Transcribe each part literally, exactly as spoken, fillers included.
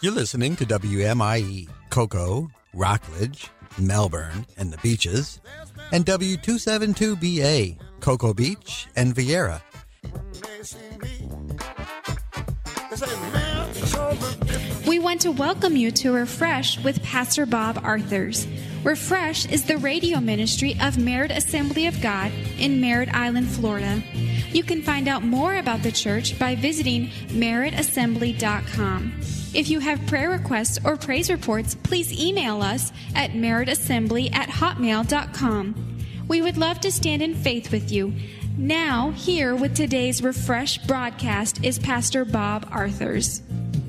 You're listening to W M I E, Cocoa, Rockledge, Melbourne, and the Beaches, and W two seventy-two B A, Cocoa Beach and Vieira. We want to welcome you to Refresh with Pastor Bob Arthurs. Refresh is the radio ministry of Merritt Assembly of God in Merritt Island, Florida. You can find out more about the church by visiting merritt assembly dot com. If you have prayer requests or praise reports, please email us at merritt assembly at hotmail dot com. We would love to stand in faith with you. Now, here with today's Refresh broadcast is Pastor Bob Arthurs.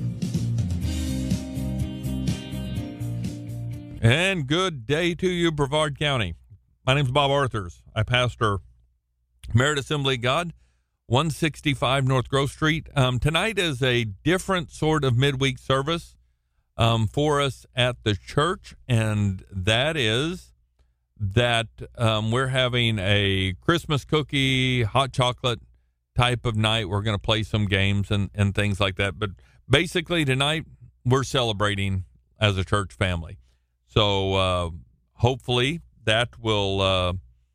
And good day to you, Brevard County. My name's Bob Arthurs. I pastor Merritt Assembly of God, one sixty-five North Grove Street. Um, tonight is a different sort of midweek service um, for us at the church, and that is that um, we're having a Christmas cookie, hot chocolate type of night. We're going to play some games and, and things like that. But basically tonight we're celebrating as a church family. So uh, hopefully that will uh,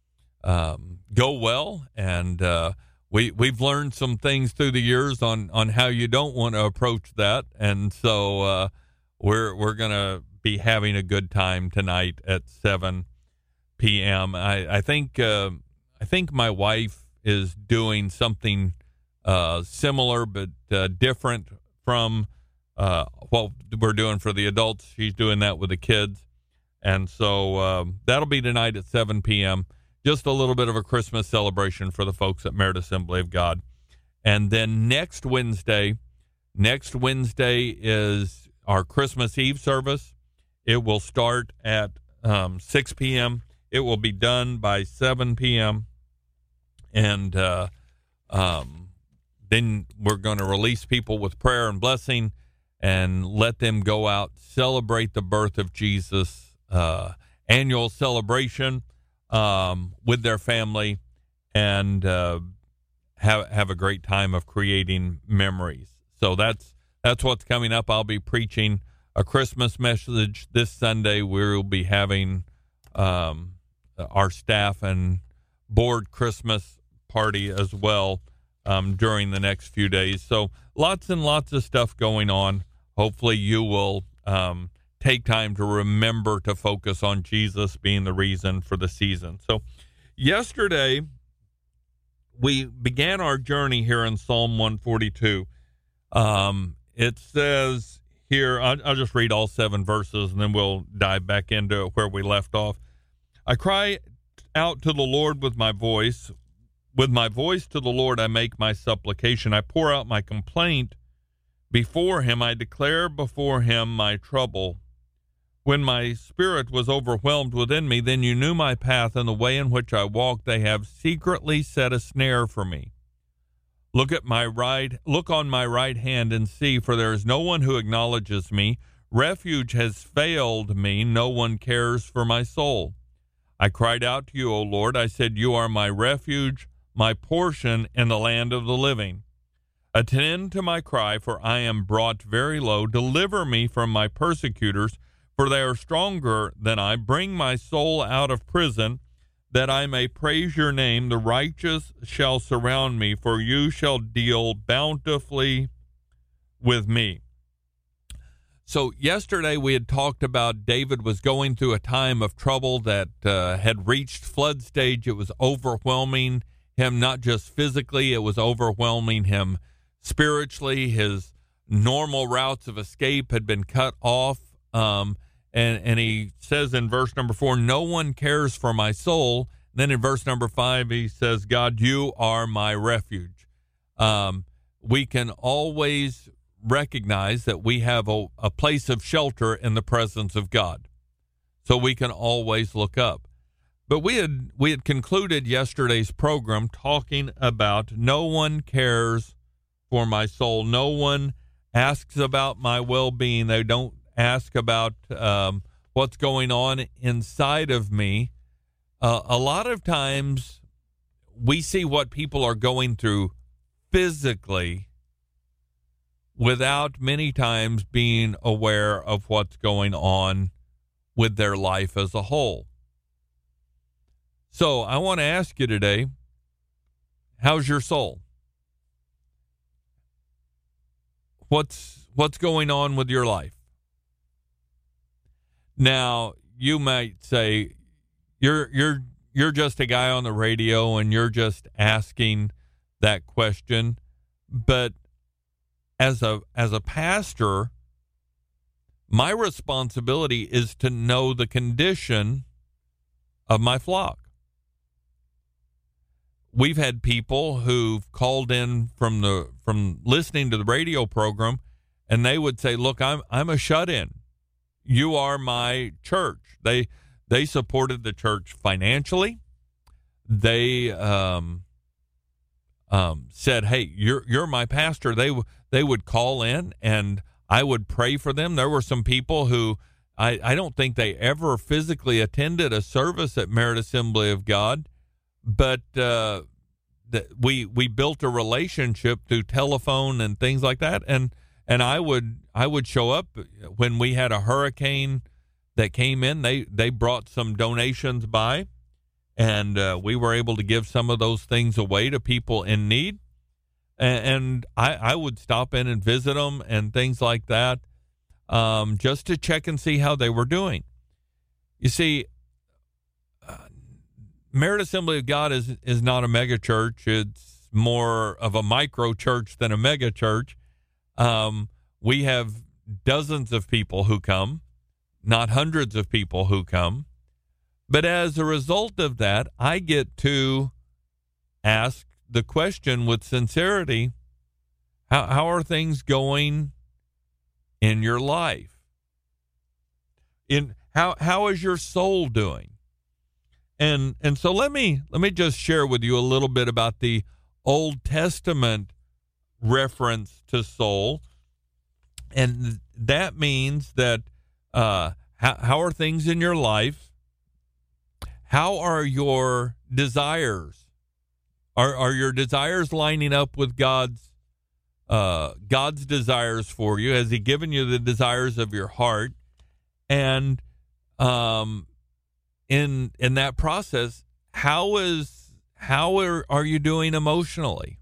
um, go well. And uh, we, we've learned some things through the years on, on how you don't want to approach that. And so uh, we're we're going to be having a good time tonight at seven p.m. I, I think uh, I think my wife is doing something uh, similar but uh, different from uh, what we're doing for the adults. She's doing that with the kids. And so um, that'll be tonight at seven p.m. Just a little bit of a Christmas celebration for the folks at Merritt Assembly of God. And then next Wednesday, next Wednesday is our Christmas Eve service. It will start at um, six p.m. It will be done by seven p.m. And uh, um, then we're going to release people with prayer and blessing and let them go out, celebrate the birth of Jesus, uh, annual celebration um, with their family, and uh, have have a great time of creating memories. So that's that's what's coming up. I'll be preaching a Christmas message this Sunday. We'll be having um, our staff and board Christmas party as well um, during the next few days. So lots and lots of stuff going on. Hopefully you will um, take time to remember to focus on Jesus being the reason for the season. So yesterday we began our journey here in Psalm one forty-two. Um, it says here, I'll, I'll just read all seven verses and then we'll dive back into where we left off. I cry out to the Lord with my voice. With my voice to the Lord I make my supplication. I pour out my complaint before him. I declare before him my trouble. When my spirit was overwhelmed within me, then you knew my path and the way in which I walked. They have secretly set a snare for me. Look at my right, look on my right hand and see, for there is no one who acknowledges me. Refuge has failed me. No one cares for my soul. I cried out to you, O Lord. I said, you are my refuge, my portion in the land of the living. Attend to my cry, for I am brought very low. Deliver me from my persecutors, for they are stronger than I. Bring my soul out of prison, that I may praise your name. The righteous shall surround me, for you shall deal bountifully with me. So yesterday we had talked about David was going through a time of trouble that uh, had reached flood stage. It was overwhelming him, not just physically, it was overwhelming him spiritually. His normal routes of escape had been cut off. Um, and, and he says in verse number four, no one cares for my soul. Then in verse number five, he says, God, you are my refuge. Um, we can always recognize that we have a, a place of shelter in the presence of God. So we can always look up. But we had we had concluded yesterday's program talking about no one cares for my soul. No one asks about my well-being. They don't ask about um, what's going on inside of me. Uh, a lot of times we see what people are going through physically without many times being aware of what's going on with their life as a whole. So I want to ask you today, how's your soul? What's what's going on with your life? Now, you might say, you're you're you're just a guy on the radio and you're just asking that question, but as a as a pastor, my responsibility is to know the condition of my flock. We've had people who've called in from the from listening to the radio program, and they would say, "Look, I'm I'm a shut-in. You are my church." They they supported the church financially. They um, um, said, "Hey, you're you're my pastor." They they would call in, and I would pray for them. There were some people who I, I don't think they ever physically attended a service at Merit Assembly of God, but uh, the, we we built a relationship through telephone and things like that. And and I would I would show up when we had a hurricane that came in. They they brought some donations by, and uh, we were able to give some of those things away to people in need. And, and I, I would stop in and visit them and things like that, um, just to check and see how they were doing. You see, uh, Merit Assembly of God is is not a mega church. It's more of a micro church than a mega church. Um, we have dozens of people who come, not hundreds of people who come. But as a result of that, I get to ask the question with sincerity, how how are things going in your life? In how how is your soul doing? And and so let me let me just share with you a little bit about the Old Testament reference to soul. And that means that uh, how how are things in your life? How are your desires? Are are your desires lining up with God's uh, God's desires for you? Has He given you the desires of your heart? And um, in in that process, how is how are, are you doing emotionally?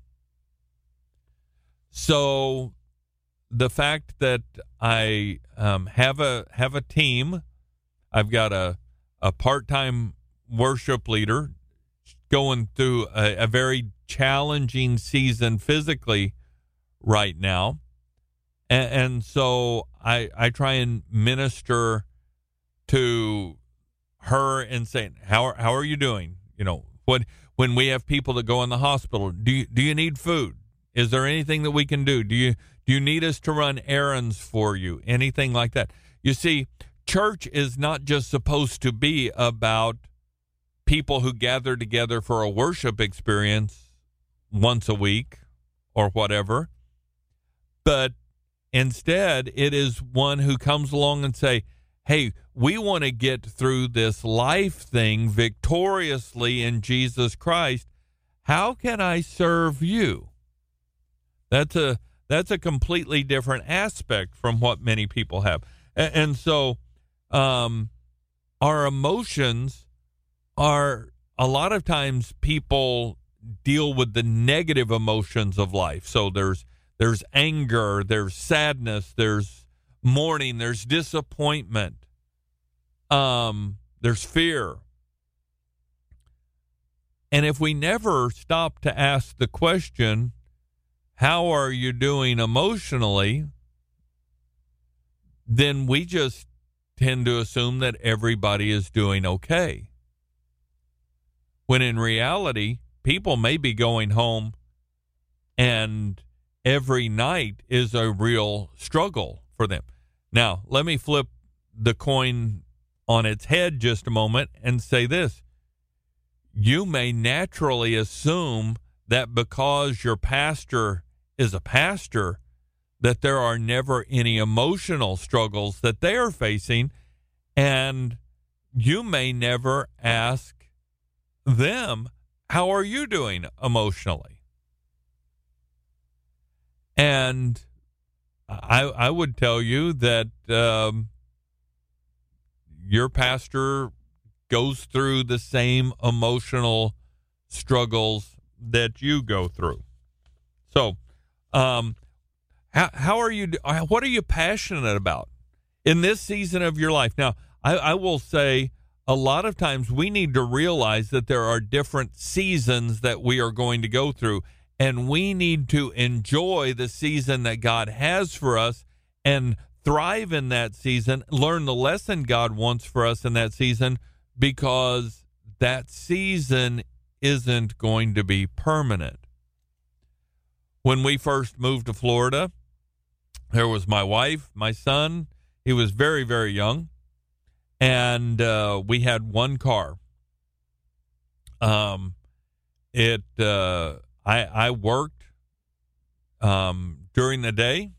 So the fact that I um, have a have a team, I've got a a part-time worship leader going through a, a very challenging season physically right now. And, and so I I try and minister to her and say, how, how are you doing? You know, what, when we have people that go in the hospital, do you, do you need food? Is there anything that we can do? Do you, do you need us to run errands for you? Anything like that? You see, church is not just supposed to be about people who gather together for a worship experience once a week or whatever, but instead it is one who comes along and say, hey, we want to get through this life thing victoriously in Jesus Christ. How can I serve you? That's a that's a completely different aspect from what many people have. And, and so um, our emotions are, a lot of times people deal with the negative emotions of life. So there's there's anger, there's sadness, there's mourning, there's disappointment, um, there's fear. And if we never stop to ask the question, how are you doing emotionally, then we just tend to assume that everybody is doing okay. When in reality, people may be going home and every night is a real struggle for them. Now, let me flip the coin on its head just a moment and say this. You may naturally assume that because your pastor is a pastor, that there are never any emotional struggles that they are facing, and you may never ask them, how are you doing emotionally? And I, I would tell you that um, your pastor goes through the same emotional struggles that you go through. So, um, how, how are you, what are you passionate about in this season of your life? Now, I, I will say a lot of times we need to realize that there are different seasons that we are going to go through, and we need to enjoy the season that God has for us and thrive in that season, learn the lesson God wants for us in that season, because that season isn't going to be permanent. When we first moved to Florida, there was my wife, my son. He was very, very young, and uh, we had one car. Um, it uh, I I worked um, during the day,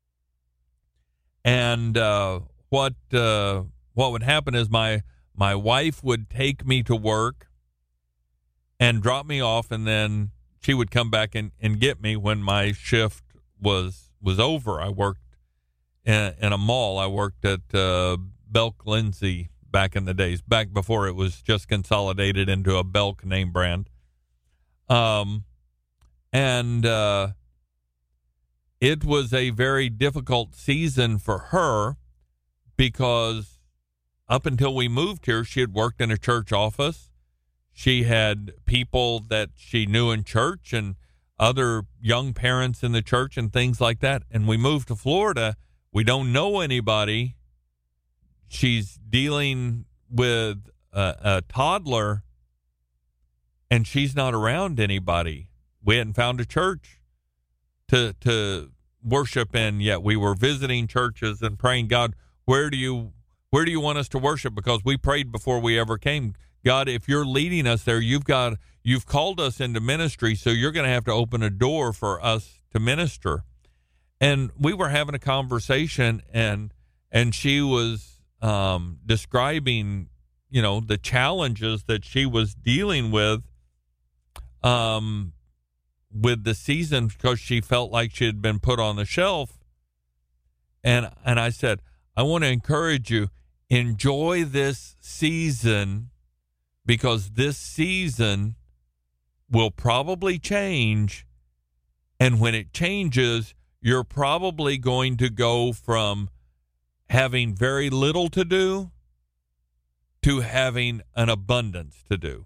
and uh, what uh, what would happen is my my wife would take me to work and drop me off, and then she would come back and, and get me when my shift was was over. I worked in, in a mall. I worked at uh, Belk Lindsay back in the days, back before it was just consolidated into a Belk name brand. Um, and uh, it was a very difficult season for her because up until we moved here, she had worked in a church office. She had people that she knew in church and other young parents in the church and things like that. And we moved to Florida. We don't know anybody. She's dealing with a, a toddler, and she's not around anybody. We hadn't found a church to to worship in yet. We were visiting churches and praying, God, where do you where do you want us to worship? Because we prayed before we ever came. God, if you're leading us there, you've got you've called us into ministry, so you're going to have to open a door for us to minister. And we were having a conversation, and and she was um, describing, you know, the challenges that she was dealing with, um, with the season, because she felt like she had been put on the shelf. And and I said, I want to encourage you, enjoy this season, because this season will probably change. And when it changes, you're probably going to go from having very little to do to having an abundance to do.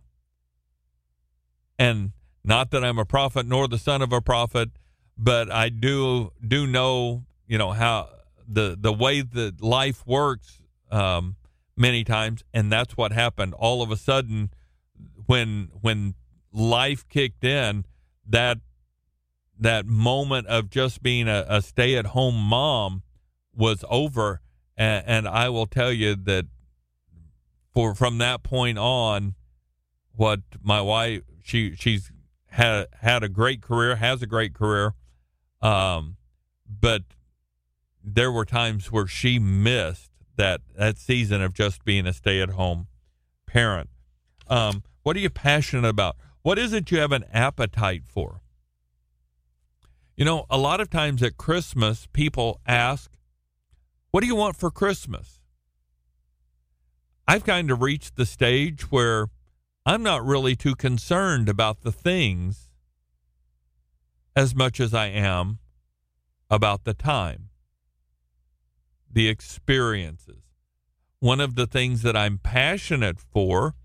And not that I'm a prophet nor the son of a prophet, but I do do know, you know, how the the way that life works um, many times, and that's what happened. All of a sudden, when when life kicked in, that that moment of just being a, a stay-at-home mom was over, and, and I will tell you that for from that point on, what my wife she she's had had a great career, has a great career, um, but there were times where she missed that that season of just being a stay-at-home parent. Um, what are you passionate about? What is it you have an appetite for? You know, a lot of times at Christmas, people ask, what do you want for Christmas? I've kind of reached the stage where I'm not really too concerned about the things as much as I am about the time, the experiences. One of the things that I'm passionate for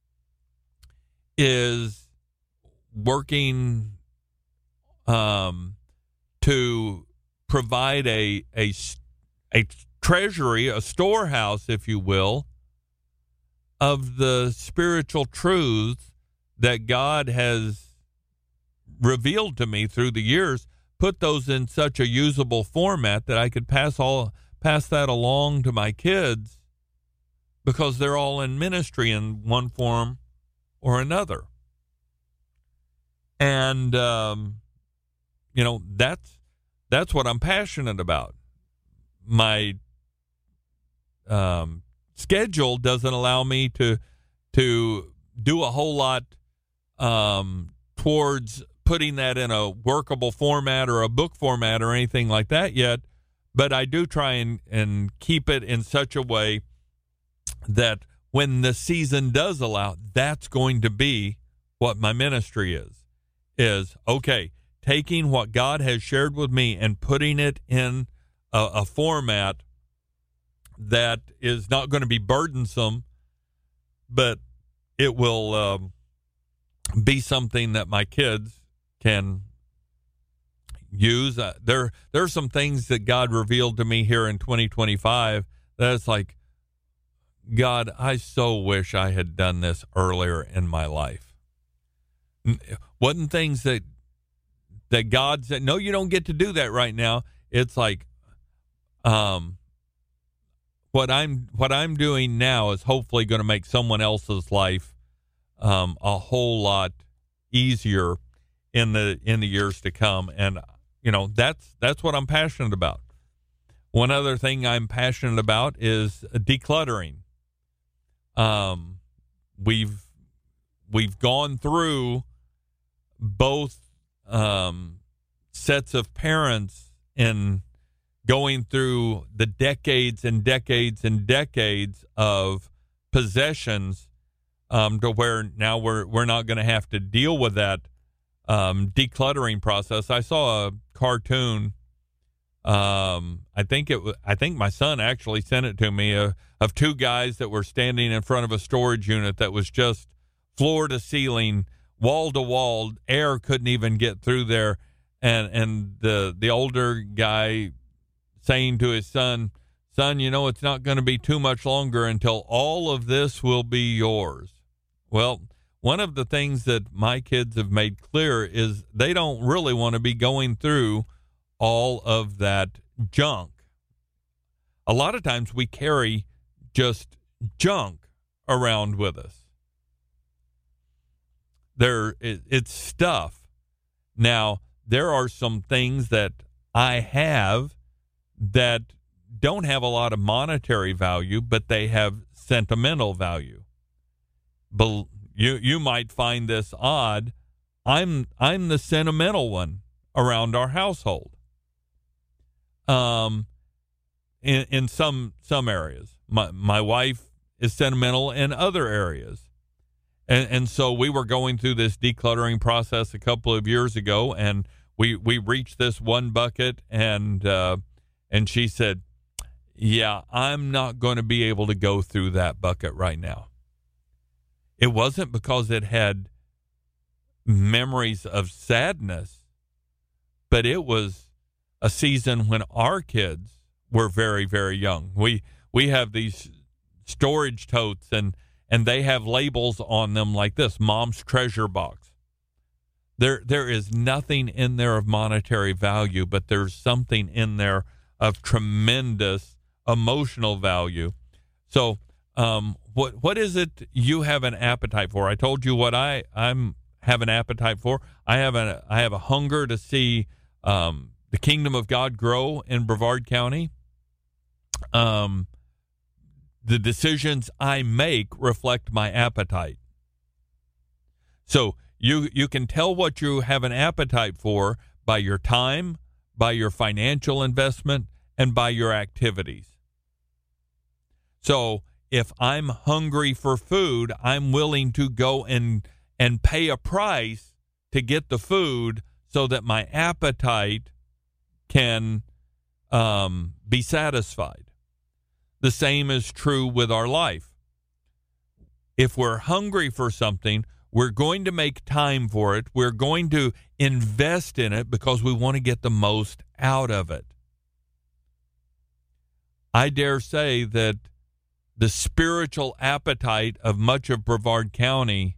is working um, to provide a, a, a treasury, a storehouse, if you will, of the spiritual truths that God has revealed to me through the years, put those in such a usable format that I could pass all pass that along to my kids, because they're all in ministry in one form or another. And um, you know, that's that's what I'm passionate about. My um, schedule doesn't allow me to to do a whole lot um, towards putting that in a workable format or a book format or anything like that yet. but I do try and, and keep it in such a way that when the season does allow, that's going to be what my ministry is, is, okay, taking what God has shared with me and putting it in a, a format that is not going to be burdensome, but it will um, be something that my kids can use. Uh, there, there are some things that God revealed to me here in twenty twenty-five that it's like, God, I so wish I had done this earlier in my life. Wasn't things that that God said, no, you don't get to do that right now. It's like, um, what I'm what I'm doing now is hopefully going to make someone else's life um, a whole lot easier in the in the years to come. And you know, that's that's what I'm passionate about. One other thing I'm passionate about is decluttering. Um, we've we've gone through both um, sets of parents in going through the decades and decades and decades of possessions um, to where now we're we're not going to have to deal with that um, decluttering process. I saw a cartoon. Um, I think it. I think my son actually sent it to me uh, of two guys that were standing in front of a storage unit that was just floor to ceiling, wall to wall. Air couldn't even get through there, and and the the older guy saying to his son, "Son, you know it's not going to be too much longer until all of this will be yours." Well, one of the things that my kids have made clear is they don't really want to be going through all of that junk. A lot of times we carry just junk around with us. There, it, it's stuff. Now, there are some things that I have that don't have a lot of monetary value, but they have sentimental value. But you you might find this odd. I'm I'm the sentimental one around our household. Um, in in some some areas, my my wife is sentimental in other areas, and and so we were going through this decluttering process a couple of years ago, and we we reached this one bucket, and uh, and she said, "Yeah, I'm not going to be able to go through that bucket right now." It wasn't because it had memories of sadness, but it was a season when our kids were very, very young. We we have these storage totes, and and they have labels on them like this: Mom's Treasure Box. There there is nothing in there of monetary value, but there's something in there of tremendous emotional value. So um, what what is it you have an appetite for? I told you what I I'm have an appetite for. I have a I have a hunger to see um, the kingdom of God grow in Brevard County. Um, the decisions I make reflect my appetite. So you you can tell what you have an appetite for by your time, by your financial investment, and by your activities. So if I'm hungry for food, I'm willing to go and and pay a price to get the food so that my appetite can um, be satisfied. The same is true with our life. If we're hungry for something, we're going to make time for it. We're going to invest in it because we want to get the most out of it. I dare say that the spiritual appetite of much of Brevard County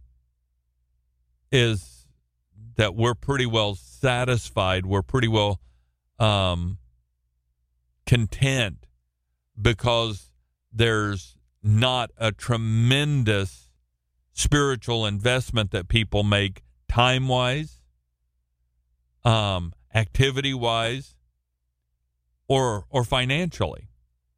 is that we're pretty well satisfied. We're pretty well um, content because there's not a tremendous spiritual investment that people make time-wise, um, activity-wise, or or financially.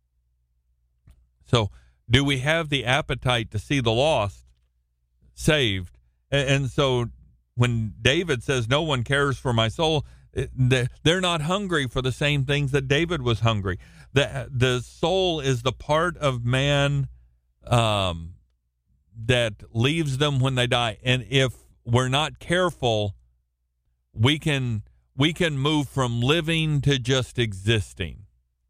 So do we have the appetite to see the lost saved? And, and so when David says, no one cares for my soul, They're not hungry for the same things that David was hungry. The, the soul is the part of man um, that leaves them when they die. And if we're not careful, we can we can move from living to just existing.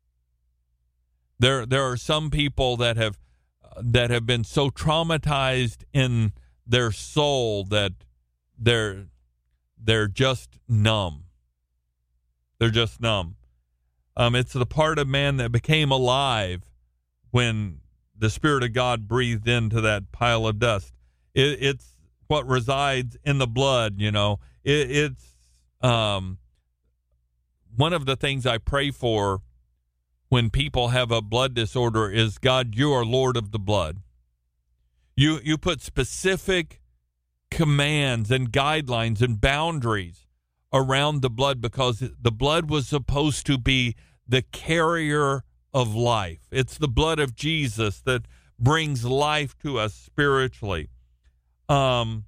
There there are some people that have that have been so traumatized in their soul that they're they're just numb. They're just numb. Um, it's the part of man that became alive when the Spirit of God breathed into that pile of dust. It, it's what resides in the blood, you know. It, it's um, one of the things I pray for when people have a blood disorder is, God, you are Lord of the blood. You you put specific commands and guidelines and boundaries around the blood because the blood was supposed to be the carrier of life. It's the blood of Jesus that brings life to us spiritually. Um,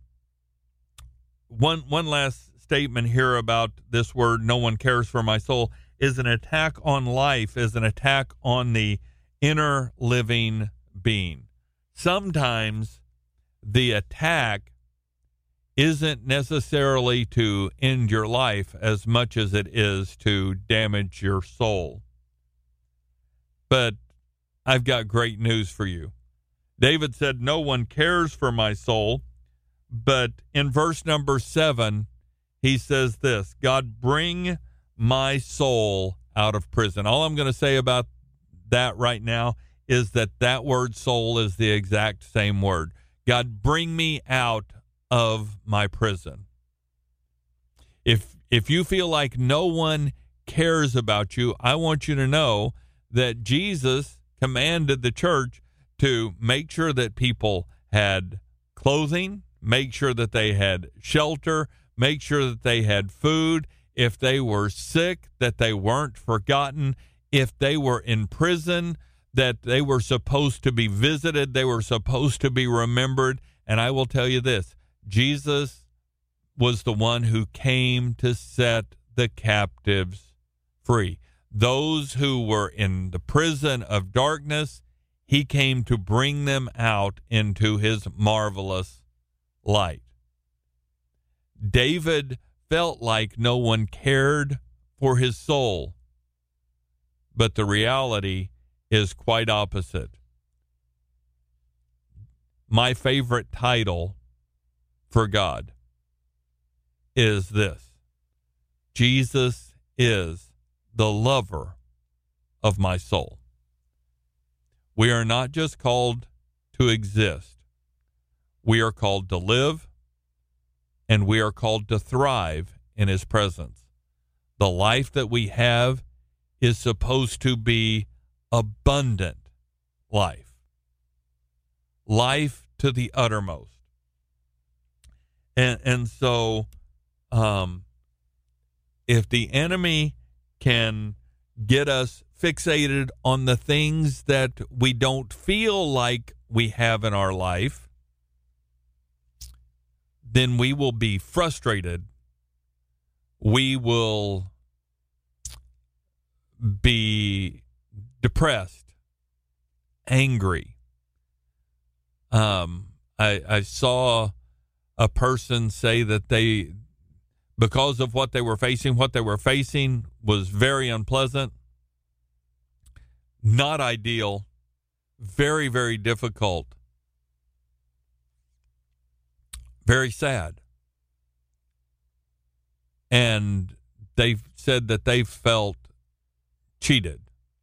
one one last statement here about this word, no one cares for my soul, is an attack on life, is an attack on the inner living being. Sometimes the attack isn't necessarily to end your life as much as it is to damage your soul. But I've got great news for you. David said, no one cares for my soul. But in verse number seven, he says this, God, bring my soul out of prison. All I'm going to say about that right now is that that word soul is the exact same word. God, bring me out of my prison. If if you feel like no one cares about you, I want you to know that Jesus commanded the church to make sure that people had clothing, make sure that they had shelter, make sure that they had food. If they were sick, that they weren't forgotten. If they were in prison, that they were supposed to be visited, they were supposed to be remembered. And I will tell you this, Jesus was the one who came to set the captives free. Those who were in the prison of darkness, he came to bring them out into his marvelous light. David felt like no one cared for his soul, but the reality is quite opposite. My favorite title for God is this: Jesus is the lover of my soul. We are not just called to exist. We are called to live, and we are called to thrive in his presence. The life that we have is supposed to be abundant life. Life to the uttermost. And and so um, if the enemy can get us fixated on the things that we don't feel like we have in our life, then we will be frustrated. We will be depressed, angry. Um, I, I saw a person say that they, because of what they were facing, what they were facing was very unpleasant, not ideal, very, very difficult, very sad. And they said that they felt cheated.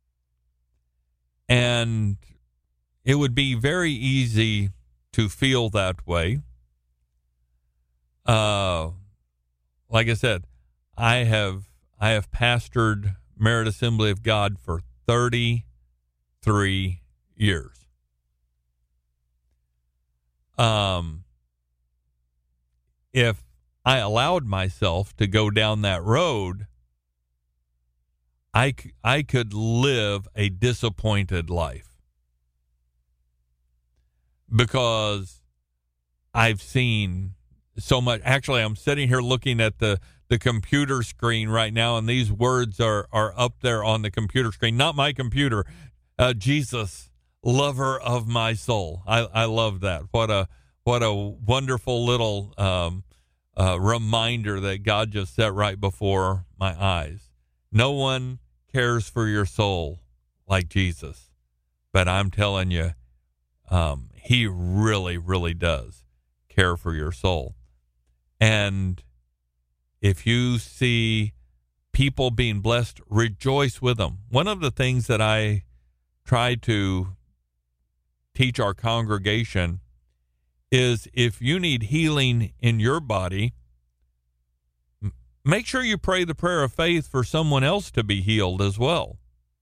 And it would be very easy to feel that way. Uh, like I said, I have I have pastored Merit Assembly of God for thirty-three years. Um, if I allowed myself to go down that road, I, I could live a disappointed life. Because I've seen so much. Actually, I'm sitting here looking at the, the computer screen right now, and these words are, are up there on the computer screen. Not my computer. Uh, Jesus, lover of my soul. I, I love that. What a what a wonderful little um, uh, reminder that God just set right before my eyes. No one cares for your soul like Jesus, but I'm telling you, um, he really, really does care for your soul. And if you see people being blessed, rejoice with them. One of the things that I try to teach our congregation is if you need healing in your body, make sure you pray the prayer of faith for someone else to be healed as well.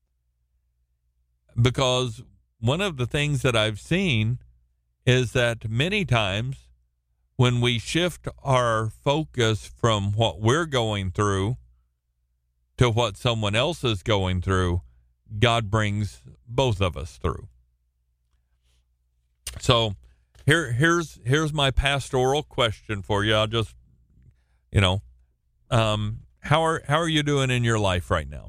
Because one of the things that I've seen is that many times when we shift our focus from what we're going through to what someone else is going through, God brings both of us through. So here, here's here's my pastoral question for you. I'll just, you know, um, how are how are you doing in your life right now?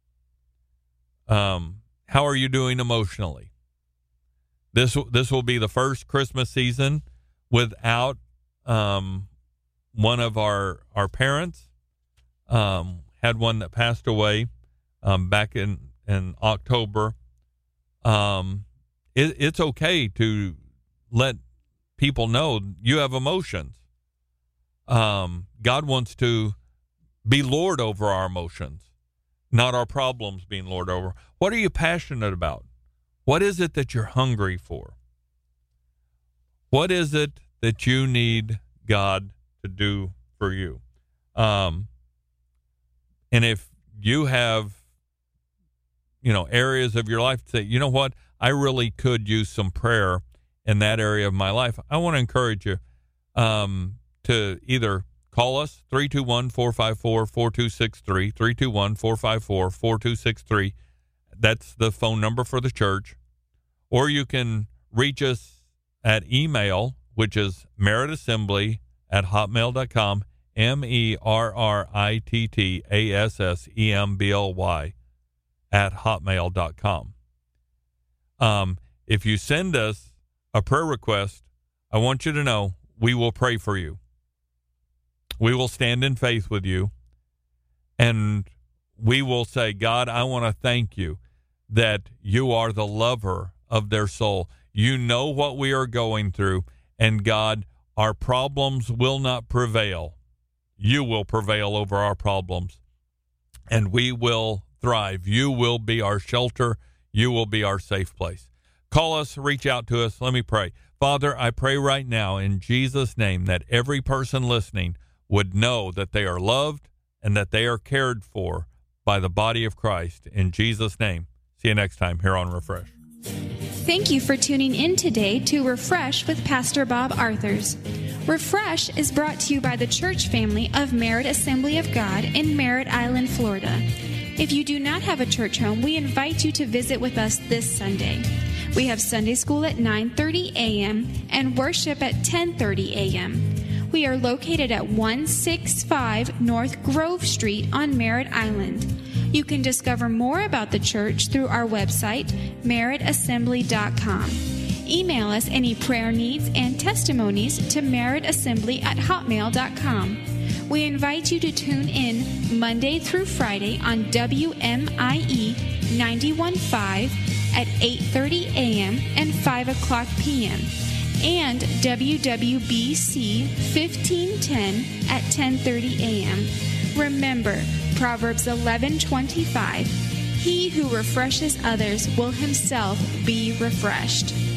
Um, how are you doing emotionally? This this will be the first Christmas season without um, one of our our parents. Um, had one that passed away um, back in in October. Um, it, it's okay to let people know you have emotions. Um, God wants to be Lord over our emotions, not our problems being Lord over. What are you passionate about? What is it that you're hungry for? What is it that you need God to do for you? Um, and if you have, you know, areas of your life that say, you know what, I really could use some prayer in that area of my life, I want to encourage you um, to either call us, three two one, four five four, four two six three, three two one, four five four, four two six three. That's the phone number for the church. Or you can reach us at email, which is merrittassembly at hotmail dot com, M E R R I T T A S S E M B L Y at hotmail dot com. Um, if you send us a prayer request, I want you to know we will pray for you. We will stand in faith with you, and we will say, God, I want to thank you that you are the lover of their soul. You know what we are going through, and God, our problems will not prevail. You will prevail over our problems, and we will thrive. You will be our shelter. You will be our safe place. Call us, reach out to us. Let me pray. Father, I pray right now in Jesus' name that every person listening would know that they are loved and that they are cared for by the body of Christ. In Jesus' name. See you next time here on Refresh. Thank you for tuning in today to Refresh with Pastor Bob Arthurs. Refresh is brought to you by the church family of Merritt Assembly of God in Merritt Island, Florida. If you do not have a church home, we invite you to visit with us this Sunday. We have Sunday school at nine thirty a.m. and worship at ten thirty a.m. We are located at one sixty-five North Grove Street on Merritt Island. You can discover more about the church through our website, merritt assembly dot com. Email us any prayer needs and testimonies to merrittassembly at hotmail dot com. We invite you to tune in Monday through Friday on W M I E ninety-one point five at eight thirty a.m. and five o'clock p.m. and W W B C fifteen ten at ten thirty a.m. Remember, Proverbs eleven twenty-five, he who refreshes others will himself be refreshed.